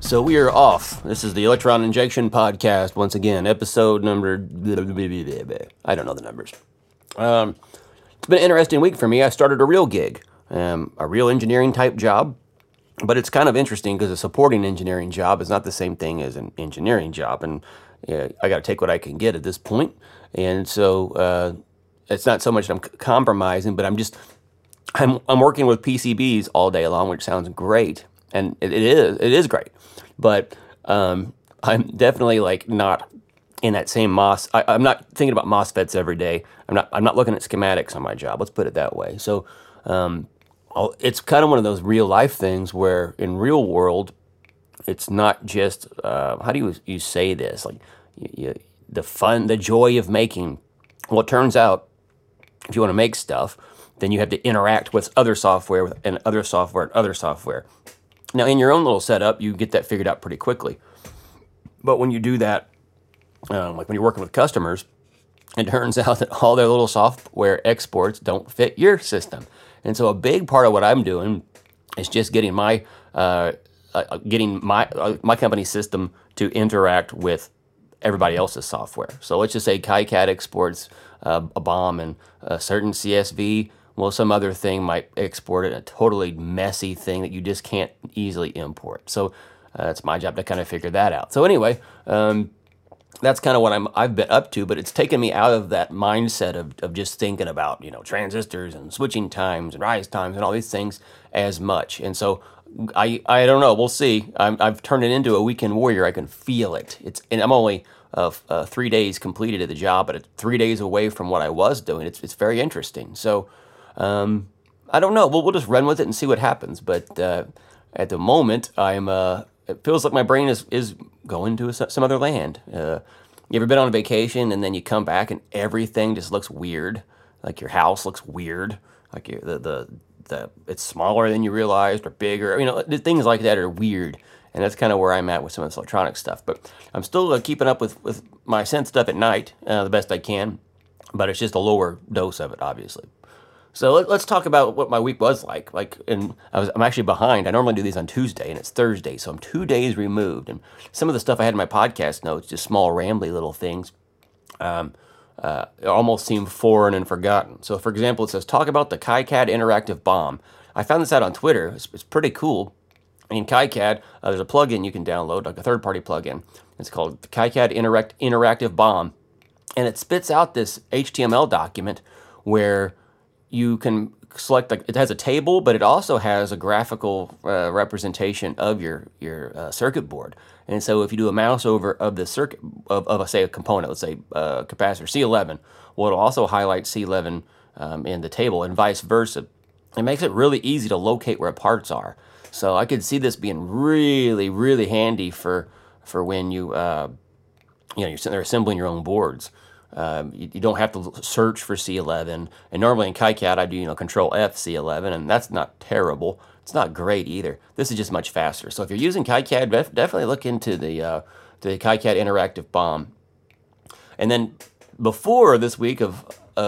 So we are off. This is the Electron Injection Podcast once again, episode number. I don't know the numbers. It's been an interesting week for me. I started a real gig, a real engineering type job, but it's kind of interesting because a supporting engineering job is not the same thing as an engineering job, and I got to take what I can get at this point. And so it's not so much that I'm compromising, but I'm working with PCBs all day long, which sounds great. And it is great, but I'm definitely like not in that same I'm not thinking about MOSFETs every day. I'm not looking at schematics on my job. Let's put it that way. So it's kind of one of those real life things where in real world, it's not just how do you say this, like the joy of making. Well, it turns out if you want to make stuff, then you have to interact with other software and other software and other software. Now, in your own little setup, you get that figured out pretty quickly. But when you do that, like when you're working with customers, it turns out that all their little software exports don't fit your system. And so a big part of what I'm doing is just getting my company's system to interact with everybody else's software. So let's just say KiCad exports a BOM and a certain CSV. Well, some other thing might export it, a totally messy thing that you just can't easily import. So it's my job to kind of figure that out. So anyway, that's kind of what I've been up to, but it's taken me out of that mindset of just thinking about, transistors and switching times and rise times and all these things as much. And so I don't know. We'll see. I've turned it into a weekend warrior. I can feel it. And I'm only 3 days completed at the job, but it's 3 days away from what I was doing. It's very interesting. So I don't know. We'll just run with it and see what happens. But at the moment, it feels like my brain is going to some other land. You ever been on a vacation and then you come back and everything just looks weird? Like your house looks weird. Like it's smaller than you realized or bigger. Things like that are weird. And that's kind of where I'm at with some of this electronic stuff. But I'm still keeping up with my sense stuff at night the best I can. But it's just a lower dose of it, obviously. So let's talk about what my week was like. I'm actually behind. I normally do these on Tuesday, and it's Thursday, so I'm 2 days removed. And some of the stuff I had in my podcast notes, just small, rambly little things, almost seem foreign and forgotten. So, for example, it says, talk about the KiCad Interactive BOM. I found this out on Twitter. It's pretty cool. In KiCad, there's a plugin you can download, like a third-party plugin. It's called the KiCad Interactive BOM, and it spits out this HTML document where you can select, it has a table, but it also has a graphical representation of your circuit board. And so if you do a mouse over of the circuit, of say, a component, let's say capacitor C11, well, it'll also highlight C11 in the table and vice versa. It makes it really easy to locate where parts are. So I could see this being really, really handy for when you're sitting there assembling your own boards. You don't have to search for C11, and normally in KiCad I do Control F C11, and that's not terrible. It's not great either. This is just much faster. So if you're using KiCad, definitely look into the KiCad Interactive BOM. And then before this week of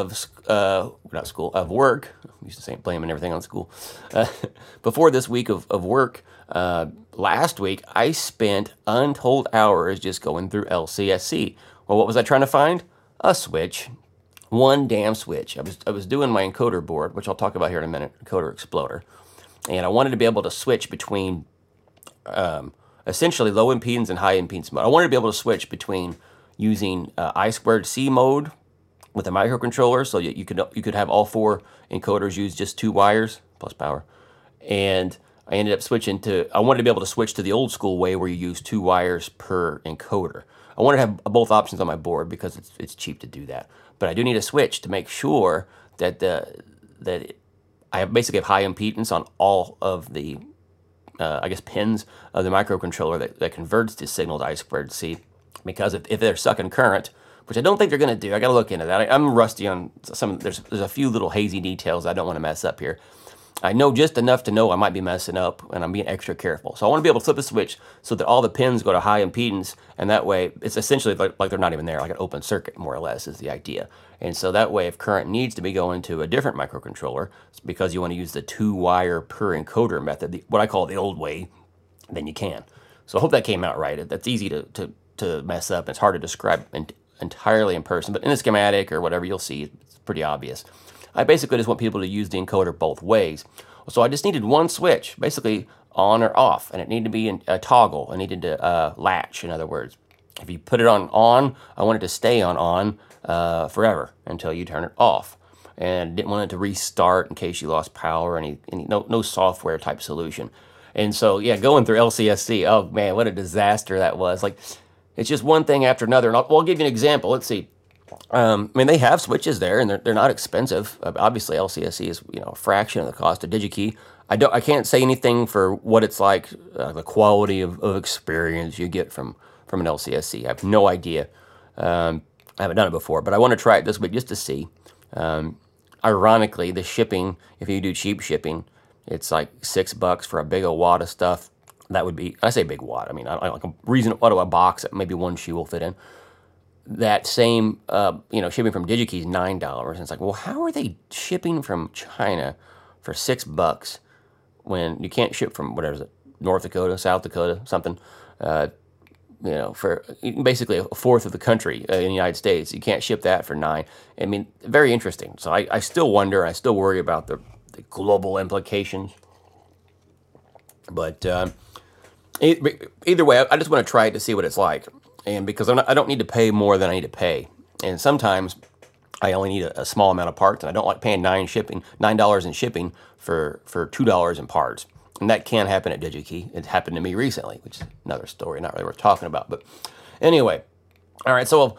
work, I used to say blaming everything on school. Before this week of work, last week I spent untold hours just going through LCSC. Well, what was I trying to find? A switch, one damn switch. I was doing my encoder board, which I'll talk about here in a minute, encoder exploder, and I wanted to be able to switch between essentially low impedance and high impedance mode. I wanted to be able to switch between using I2C mode with a microcontroller, so you could have all four encoders use just 2 wires plus power, and I ended up I wanted to be able to switch to the old school way where you use 2 wires per encoder. I want to have both options on my board because it's cheap to do that. But I do need a switch to make sure that I basically have high impedance on all of the pins of the microcontroller that converts the signal to I2C. Because if they're sucking current, which I don't think they're going to do, I got to look into that. I'm rusty on some. There's a few little hazy details I don't want to mess up here. I know just enough to know I might be messing up, and I'm being extra careful. So I want to be able to flip a switch so that all the pins go to high impedance, and that way it's essentially like they're not even there, like an open circuit, more or less, is the idea. And so that way, if current needs to be going to a different microcontroller, it's because you want to use the 2-wire per encoder method, what I call the old way, then you can. So I hope that came out right. That's easy to mess up. It's hard to describe entirely in person, but in a schematic or whatever, you'll see it's pretty obvious. I basically just want people to use the encoder both ways. So I just needed one switch, basically on or off, and it needed to be a toggle. I needed to latch, in other words. If you put it on, I want it to stay on forever until you turn it off. And didn't want it to restart in case you lost power, no software type solution. And so, yeah, going through LCSC, oh man, what a disaster that was. Like, it's just one thing after another. And I'll give you an example. Let's see. I mean, they have switches there, and they're not expensive. Obviously, LCSC is a fraction of the cost of DigiKey. I can't say anything for what it's like, the quality of experience you get from an LCSC. I have no idea. I haven't done it before, but I want to try it this week just to see. Ironically, the shipping, if you do cheap shipping, it's like $6 for a big old wad of stuff. That would be, I say big wad, I mean, I like a reasonable, a box that maybe one shoe will fit in. That same, shipping from DigiKey is $9. And it's like, well, how are they shipping from China for $6 when you can't ship from, whatever is it, North Dakota, South Dakota, something, for basically a fourth of the country in the United States. You can't ship that for $9. I mean, very interesting. So I still wonder, I still worry about the global implications. But either way, I just want to try it to see what it's like. And because I don't need to pay more than I need to pay. And sometimes I only need a small amount of parts, and I don't like paying $9 in shipping for $2 in parts. And that can happen at DigiKey. It happened to me recently, which is another story, not really worth talking about. But anyway, all right, so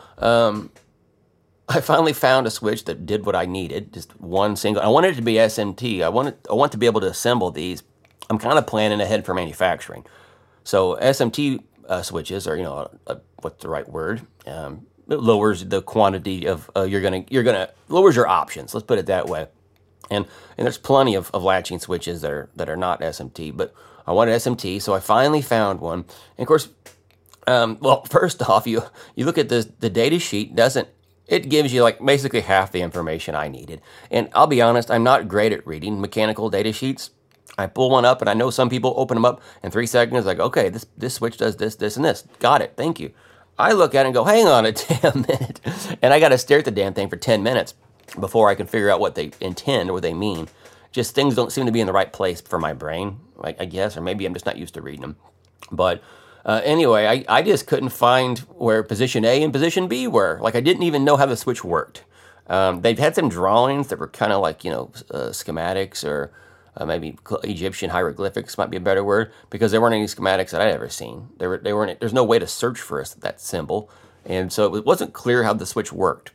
I finally found a switch that did what I needed, just one single. I wanted it to be SMT. I want to be able to assemble these. I'm kind of planning ahead for manufacturing. So SMT switches are, what's the right word? It lowers the quantity of lowers your options. Let's put it that way. And there's plenty of latching switches that are not SMT, but I wanted SMT, so I finally found one. And of course, first off, you look at the data sheet. It gives you like basically half the information I needed. And I'll be honest, I'm not great at reading mechanical data sheets. I pull one up, and I know some people open them up in 3 seconds, like, okay, this switch does this, this, and this. Got it, thank you. I look at it and go, hang on a damn minute. And I got to stare at the damn thing for 10 minutes before I can figure out what they intend or what they mean. Just things don't seem to be in the right place for my brain, I guess, or maybe I'm just not used to reading them. But anyway, I just couldn't find where position A and position B were. Like, I didn't even know how the switch worked. They've had some drawings that were kind of like, schematics or maybe Egyptian hieroglyphics might be a better word, because there weren't any schematics that I'd ever seen. They weren't. There's no way to search for that symbol, and so it wasn't clear how the switch worked.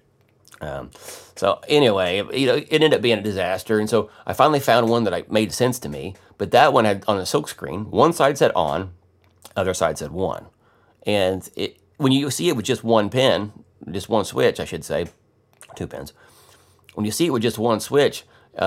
So anyway, it ended up being a disaster, and so I finally found one that made sense to me. But that one had, on a silk screen, one side said on, other side said one, and when you see it with just one pin, just one switch, I should say, 2 pins. When you see it with just one switch,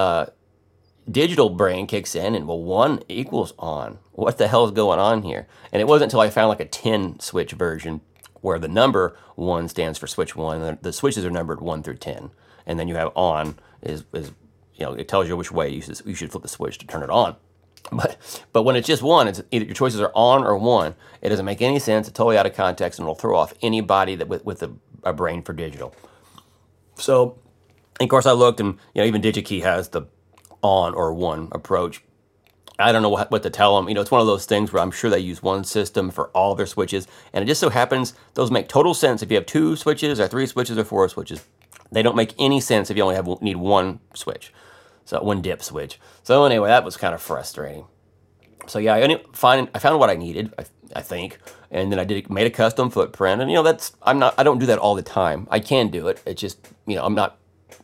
digital brain kicks in and, well, 1 equals on. What the hell is going on here? And it wasn't until I found like a 10 switch version where the number 1 stands for switch 1. And the switches are numbered 1 through 10. And then you have on is it tells you which way you should flip the switch to turn it on. But when it's just 1, it's either your choices are on or 1. It doesn't make any sense. It's totally out of context, and it'll throw off anybody that with a brain for digital. So, of course, I looked, and even DigiKey has the on or 1 approach. I don't know what to tell them. It's one of those things where I'm sure they use one system for all their switches, and it just so happens those make total sense if you have 2 switches or 3 switches or 4 switches. They don't make any sense if you only need 1 switch, so 1 dip switch. So anyway, that was kind of frustrating. So yeah, I found what I needed, I think, and then I made a custom footprint, and I'm not do that all the time. I can do it. It's just I'm not.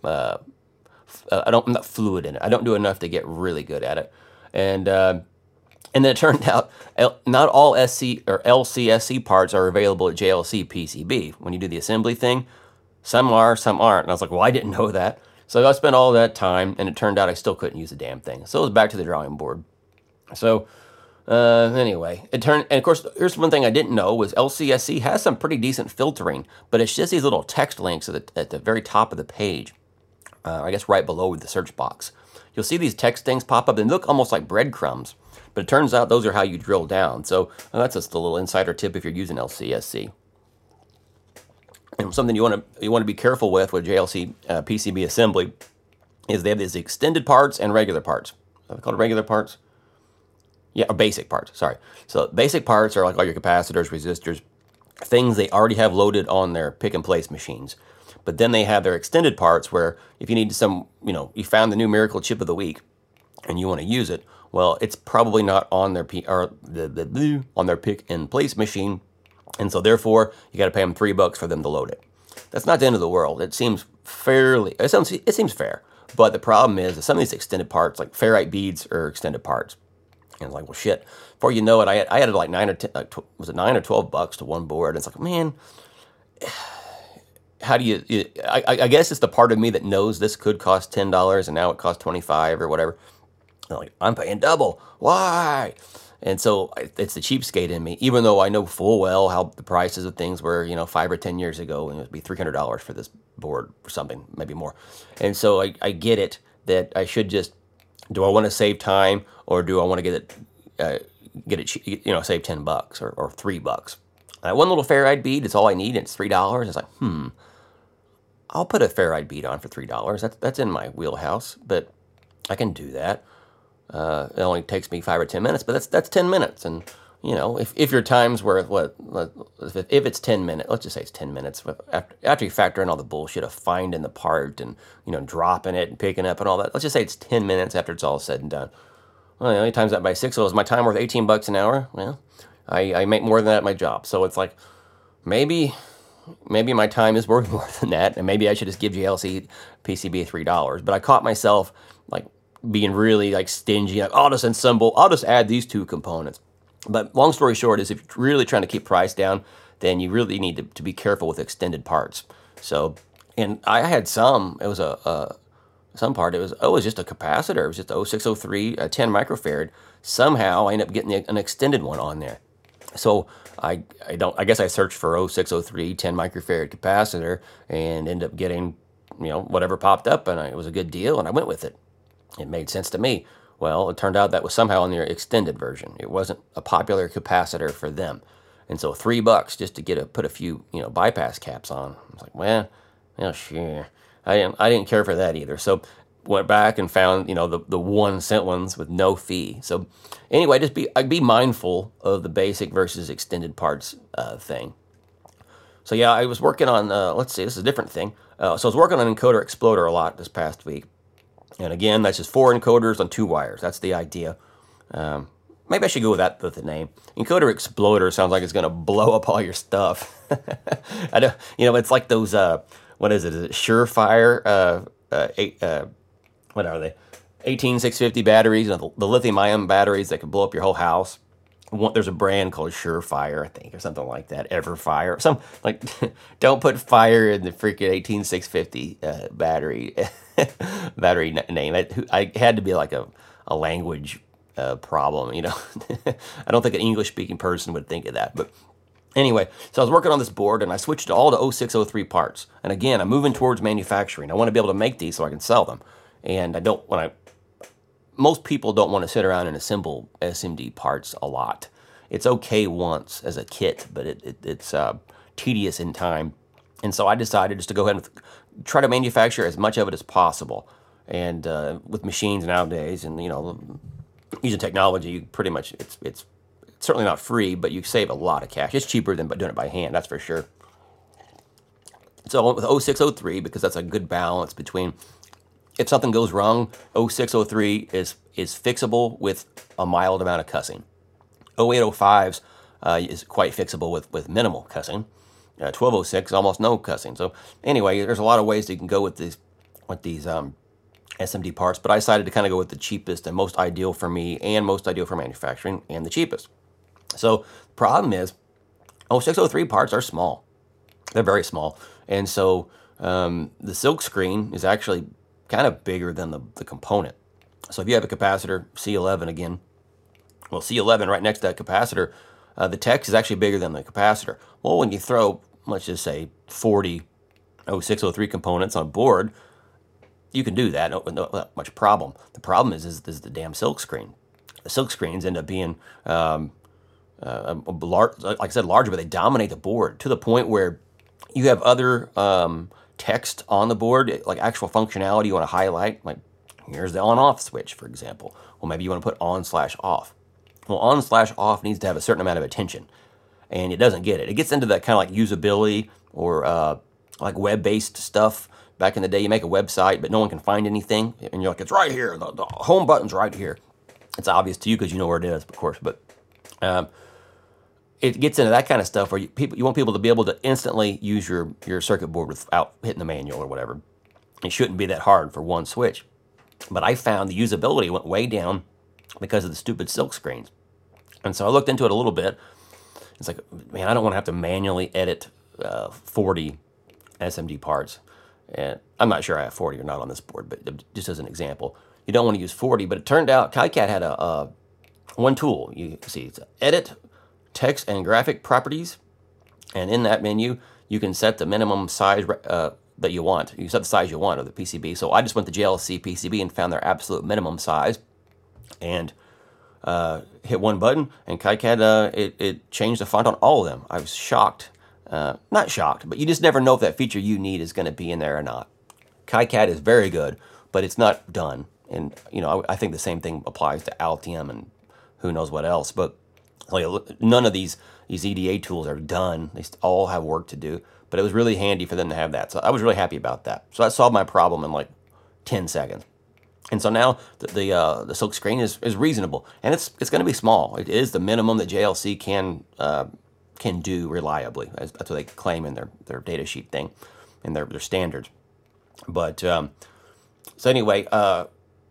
I'm not fluid in it. I don't do enough to get really good at it. And then it turned out not all SC or LCSC parts are available at JLC PCB. When you do the assembly thing, some are, some aren't. And I was like, well, I didn't know that. So I spent all that time, and it turned out I still couldn't use the damn thing. So it was back to the drawing board. So anyway, and of course, here's one thing I didn't know was LCSC has some pretty decent filtering, but it's just these little text links at the very top of the page. I guess right below the search box. You'll see these text things pop up and look almost like breadcrumbs, But it turns out those are how you drill down. So that's just a little insider tip if you're using LCSC. And something you want to be careful with JLC PCB assembly is they have these extended parts and regular parts. Are they called regular parts? Yeah, or basic parts, sorry. So basic parts are like all your capacitors, resistors, things they already have loaded on their pick and place machines. But then they have their extended parts where if you need some, you found the new miracle chip of the week and you want to use it, well, it's probably not on their on their pick and place machine. And so therefore, you got to pay them $3 for them to load it. That's not the end of the world. It seems it seems fair. But the problem is that some of these extended parts, like ferrite beads, are extended parts. And it's like, well, shit. Before you know it, I added like $9 or $12 to one board. And it's like, man, how do you? I guess it's the part of me that knows this could cost $10 and now it costs $25 or whatever. And like, I'm paying double. Why? And so it's the cheapskate in me, even though I know full well how the prices of things were, 5 or 10 years ago, and it would be $300 for this board or something, maybe more. And so I get it that I should just, do I want to save time or do I want to get it, save $10 or $3? One little ferrite bead is all I need, and it's $3. It's like, I'll put a ferrite bead on for $3. That's in my wheelhouse, but I can do that. It only takes me 5 or 10 minutes, but that's 10 minutes. And, if your time's worth, if it's 10 minutes, let's just say it's 10 minutes, after you factor in all the bullshit of finding the part and, dropping it and picking up and all that, let's just say it's 10 minutes after it's all said and done. Well, you times that by 6, so is my time worth $18 an hour? Well, I make more than that at my job. So it's like, maybe my time is worth more than that, and maybe I should just give JLC PCB $3. But I caught myself, like, being really like stingy, like, I'll just add these two components. But long story short is if you're really trying to keep price down, then you really need to be careful with extended parts. So, and I had some, it was some part, it was just a capacitor. It was just a 0603, 10 microfarad. Somehow I ended up getting an extended one on there. So I guess I searched for 0603, 10 microfarad capacitor and ended up getting, whatever popped up, and it was a good deal and I went with it. It made sense to me. Well, it turned out that was somehow in their extended version. It wasn't a popular capacitor for them. And so $3 just to put a few, bypass caps on. I was like, well, sure. I didn't care for that either. So went back and found, the 1 cent ones with no fee. So anyway, be mindful of the basic versus extended parts thing. So yeah, I was working on, let's see, this is a different thing. So I was working on Encoder Exploder a lot this past week. And again, that's just 4 encoders on 2 wires. That's the idea. Maybe I should go with that with the name. Encoder Exploder sounds like it's going to blow up all your stuff. I don't, it's like those, what is it? Is it Surefire? What are they? 18650 batteries, the lithium-ion batteries that can blow up your whole house. There's a brand called Surefire, I think, or something like that. Everfire, don't put fire in the freaking 18650 battery name. I had to be like a language problem, I don't think an English-speaking person would think of that, but anyway, so I was working on this board and I switched to all the 0603 parts. And again, I'm moving towards manufacturing. I want to be able to make these so I can sell them. And most people don't want to sit around and assemble SMD parts a lot. It's okay once as a kit, but it's tedious in time. And so I decided just to go ahead and try to manufacture as much of it as possible. And with machines nowadays, and using technology, pretty much it's certainly not free, but you save a lot of cash. It's cheaper than doing it by hand, that's for sure. So I went with 0603 because that's a good balance between, if something goes wrong, 0603 is fixable with a mild amount of cussing. 0805s is quite fixable with minimal cussing. 1206 almost no cussing. So anyway, there's a lot of ways that you can go with these SMD parts, but I decided to kind of go with the cheapest and most ideal for me and most ideal for manufacturing and the cheapest. So the problem is 0603 parts are small. They're very small. And so the silk screen is actually kind of bigger than the component. So if you have a capacitor, C11 again, well, C11 right next to that capacitor, the text is actually bigger than the capacitor. Well, when you throw, let's just say 40 0603 components on board, you can do that, not much problem. The problem is the damn silk screen. the silk screens end up being large, like I said, larger, but they dominate the board to the point where you have other text on the board, like actual functionality you want to highlight. Like here's the on-off switch, for example. Well, maybe you want to put on/off. Well, on/off needs to have a certain amount of attention, and it doesn't get it. It gets into that kind of like usability or like web-based stuff. Back in the day, you make a website, but no one can find anything, and you're like, it's right here. The home button's right here. It's obvious to you because you know where it is, of course, but it gets into that kind of stuff where you want people to be able to instantly use your circuit board without hitting the manual or whatever. It shouldn't be that hard for one switch. But I found the usability went way down because of the stupid silk screens. And so I looked into it a little bit. It's like, man, I don't want to have to manually edit 40 SMD parts. And I'm not sure I have 40 or not on this board, but just as an example, you don't want to use 40. But it turned out KiCad had one tool. You see, it's edit text and graphic properties, and in that menu you can set the minimum size that you want. You set the size you want of the PCB. So I just went to JLC PCB and found their absolute minimum size, and hit one button, and KiCad it changed the font on all of them. I was shocked. Not shocked, but you just never know if that feature you need is going to be in there or not. KiCad is very good, but it's not done. And you know, I think the same thing applies to Altium and who knows what else. But like, none of these EDA tools are done. They all have work to do. But it was really handy for them to have that. So I was really happy about that. So that solved my problem in like 10 seconds. And so now the silk screen is reasonable, and it's going to be small. It is the minimum that JLC can do reliably. That's what they claim in their data sheet thing, in their standards. But so anyway, I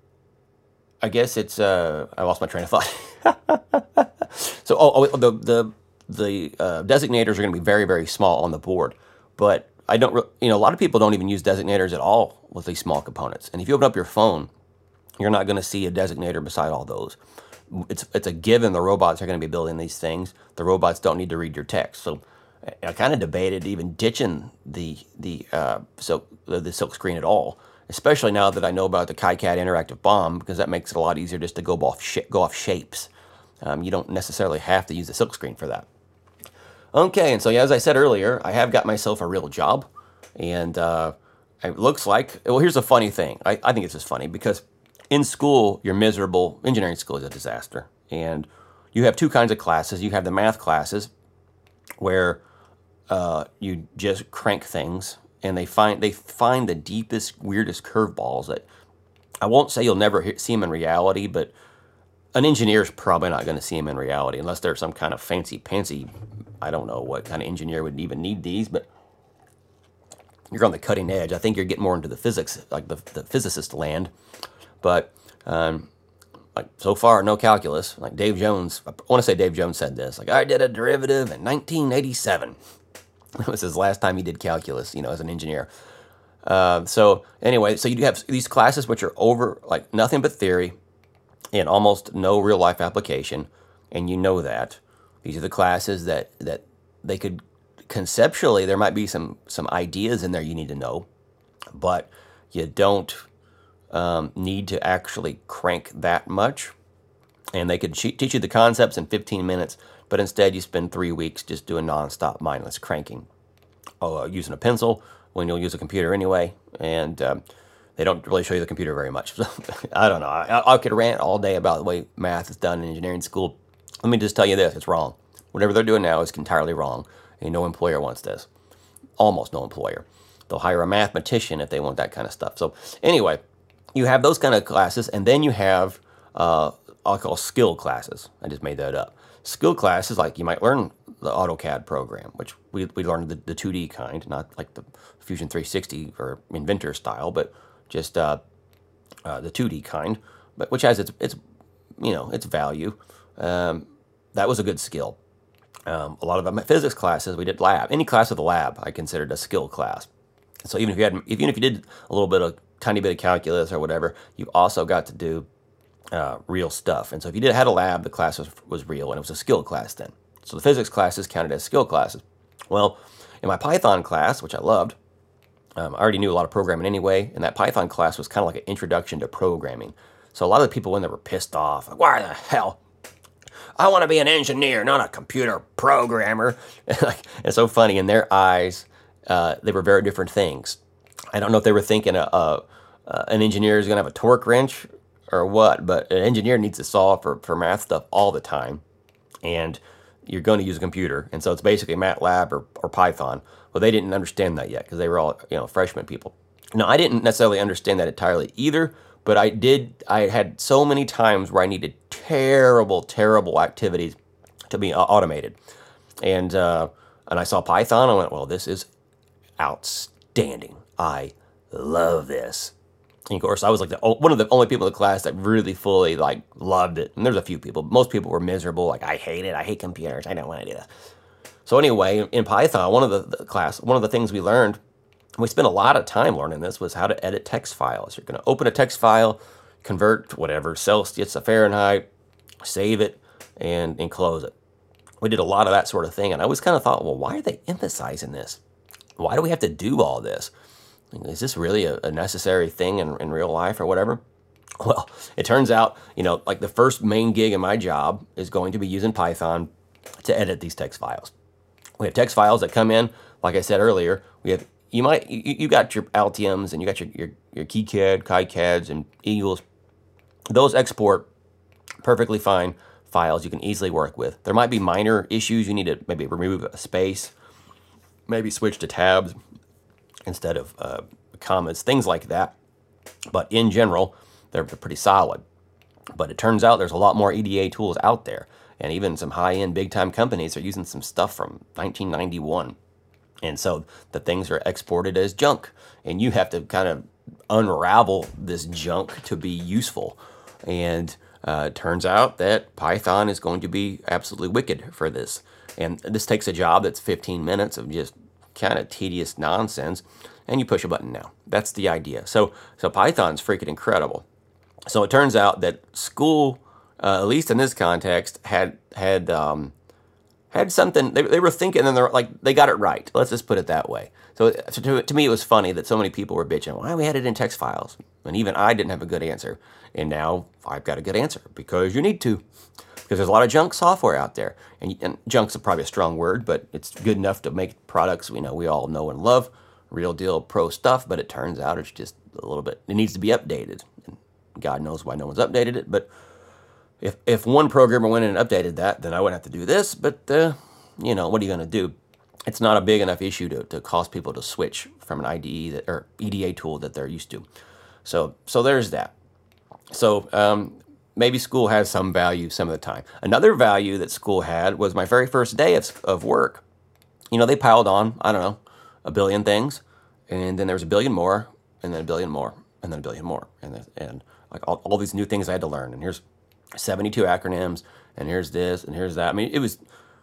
guess it's I lost my train of thought. So the designators are going to be very, very small on the board, but I don't. A lot of people don't even use designators at all with these small components. And if you open up your phone, you're not going to see a designator beside all those. It's a given the robots are going to be building these things. The robots don't need to read your text. So I kind of debated even ditching the silk screen at all, especially now that I know about the KiCad Interactive BOM, because that makes it a lot easier just to go off shapes. You don't necessarily have to use the silk screen for that. Okay, and so yeah, as I said earlier, I have got myself a real job, and it looks like, well, here's a funny thing. I think it's just funny because in school, you're miserable. Engineering school is a disaster. And you have two kinds of classes. You have the math classes where you just crank things, and they find the deepest, weirdest curveballs that I won't say you'll never see them in reality, but an engineer's probably not going to see them in reality unless they're some kind of fancy, I don't know what kind of engineer would even need these, but you're on the cutting edge. I think you're getting more into the physics, like the physicist land. But like so far, no calculus. Like Dave Jones, I want to say Dave Jones said this. Like, I did a derivative in 1987. It was his last time he did calculus, as an engineer. So anyway, so you have these classes which are over like nothing but theory and almost no real life application, and you know that these are the classes that they could conceptually there might be some ideas in there you need to know, but you don't need to actually crank that much. And they could teach you the concepts in 15 minutes, but instead you spend 3 weeks just doing nonstop mindless cranking, using a pencil when you'll use a computer anyway, and they don't really show you the computer very much. So, I don't know. I could rant all day about the way math is done in engineering school. Let me just tell you this, it's wrong. Whatever they're doing now is entirely wrong, and no employer wants this. Almost no employer. They'll hire a mathematician if they want that kind of stuff. So anyway, you have those kind of classes, and then you have I'll call skill classes. I just made that up. Skill classes, like you might learn the AutoCAD program, which we learned the 2D kind, not like the Fusion 360 or Inventor style, but just the 2D kind, but which has its value. That was a good skill. A lot of my physics classes, we did lab. Any class with a lab, I considered a skill class. So even if you did a little bit of tiny bit of calculus or whatever, you also got to do real stuff. And so if you had a lab, the class was real, and it was a skill class then. So the physics classes counted as skill classes. Well, in my Python class, which I loved, I already knew a lot of programming anyway, and that Python class was kind of like an introduction to programming. So a lot of the people in there were pissed off. Like, why the hell? I want to be an engineer, not a computer programmer. It's so funny. In their eyes, they were very different things. I don't know if they were thinking an engineer is going to have a torque wrench or what, but an engineer needs to solve for math stuff all the time. And you're going to use a computer. And so it's basically MATLAB or Python. Well, they didn't understand that yet because they were all, freshman people. Now, I didn't necessarily understand that entirely either, but I had so many times where I needed terrible activities to be automated. And I saw Python. I went, well, this is outstanding. I love this. And of course, I was like one of the only people in the class that really fully loved it. And there's a few people. Most people were miserable. Like, I hate it. I hate computers. I don't want to do that. So anyway, in Python, one of the things we learned, we spent a lot of time learning this, was how to edit text files. You're going to open a text file, convert to whatever, Celsius to Fahrenheit, save it, and close it. We did a lot of that sort of thing. And I always kind of thought, well, why are they emphasizing this? Why do we have to do all this? Is this really a necessary thing in real life or whatever? Well, it turns out, the first main gig in my job is going to be using Python to edit these text files. We have text files that come in, like I said earlier. You got your Altiums and you got your KiCad, KiCads, and Eagles. Those export perfectly fine files you can easily work with. There might be minor issues. You need to maybe remove a space, maybe switch to tabs instead of commas, things like that. But in general, they're pretty solid. But it turns out there's a lot more EDA tools out there. And even some high-end, big-time companies are using some stuff from 1991. And so the things are exported as junk. And you have to kind of unravel this junk to be useful. And it turns out that Python is going to be absolutely wicked for this. And this takes a job that's 15 minutes of just kind of tedious nonsense, and you push a button now. That's the idea. So Python's freaking incredible. So it turns out that school, at least in this context, had something. They were thinking, and they're like, they got it right. Let's just put it that way. So to me, it was funny that so many people were bitching, why we had it in text files, and even I didn't have a good answer. And now I've got a good answer, because you need to. Because there's a lot of junk software out there. And junk's probably a strong word, but it's good enough to make products we all know and love, real deal pro stuff, but it turns out it's just a little bit, it needs to be updated. And God knows why no one's updated it, but if one programmer went in and updated that, then I wouldn't have to do this, but, what are you going to do? It's not a big enough issue to cause people to switch from an IDE or EDA tool that they're used to. So there's that. So, maybe school has some value some of the time. Another value that school had was my very first day of work. They piled on, I don't know, a billion things, and then there was a billion more, and then a billion more, and then a billion more, and like all these new things I had to learn. And here's 72 acronyms, and here's this, and here's that. I mean, it was,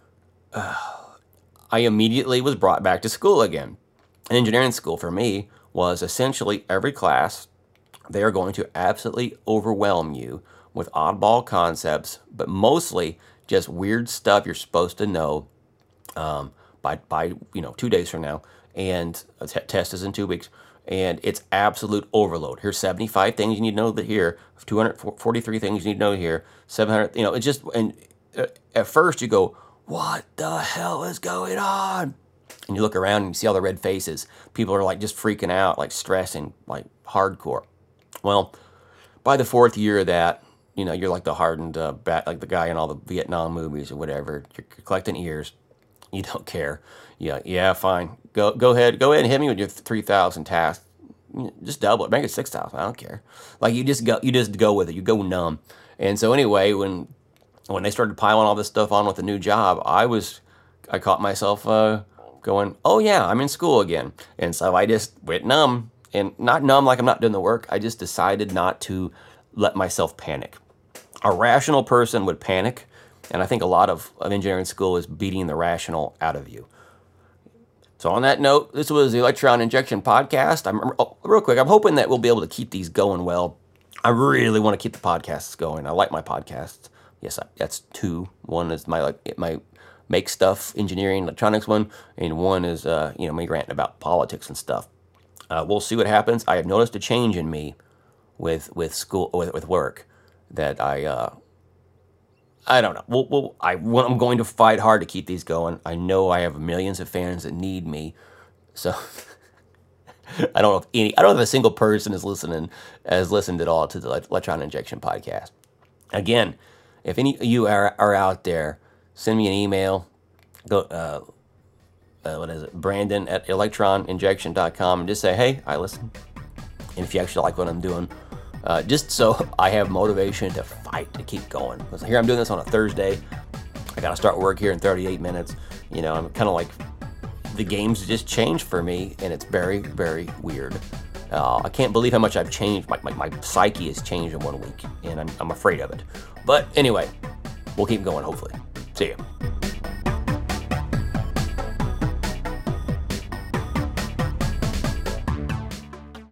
I immediately was brought back to school again. Engineering school for me was essentially every class, they are going to absolutely overwhelm you with oddball concepts, but mostly just weird stuff you're supposed to know by 2 days from now, and a test is in 2 weeks, and it's absolute overload. Here's 75 things you need to know here, 243 things you need to know here, 700. It's just, and at first you go, what the hell is going on? And you look around and you see all the red faces. People are just freaking out, stressing, hardcore. Well, by the fourth year of that, you're like the hardened bat, like the guy in all the Vietnam movies or whatever. You're collecting ears. You don't care. Yeah, fine. Go ahead and hit me with your 3,000 tasks. Just double it. Make it 6,000. I don't care. You just go with it. You go numb. And so anyway, when they started piling all this stuff on with the new job, I caught myself going, oh yeah, I'm in school again. And so I just went numb, and not numb like I'm not doing the work. I just decided not to let myself panic. A rational person would panic, and I think a lot of engineering school is beating the rational out of you. So on that note, this was the Electron Injection Podcast. Real quick, I'm hoping that we'll be able to keep these going well. I really want to keep the podcasts going. I like my podcasts. Yes, that's two. One is my make stuff, engineering, electronics one, and one is me ranting about politics and stuff. We'll see what happens. I have noticed a change in me with school, with work, that I don't know. I'm going to fight hard to keep these going. I know I have millions of fans that need me, so I don't know if a single person has listened at all to the Electron Injection podcast. Again, if any of you are out there, send me an email. Go, what is it? Brandon at electroninjection.com, and just say, hey, I listen. And if you actually like what I'm doing, just so I have motivation to fight, to keep going. Because here I'm doing this on a Thursday. I got to start work here in 38 minutes. You know, I'm kind of like, the game's just changed for me, and it's very, very weird. I can't believe how much I've changed. My psyche has changed in 1 week, and I'm afraid of it. But anyway, we'll keep going, hopefully. See ya.